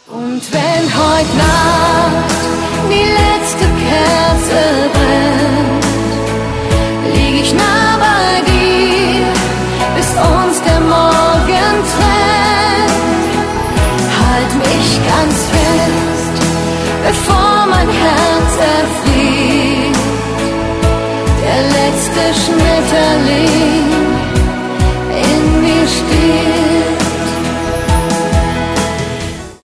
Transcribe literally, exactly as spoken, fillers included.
Und wenn heute Nacht die letzte Kerze brennt, lieg ich nah bei dir, bis uns der Morgen trennt. Halt mich ganz fest, bevor mein Herz erfriert, der letzte Schmetterling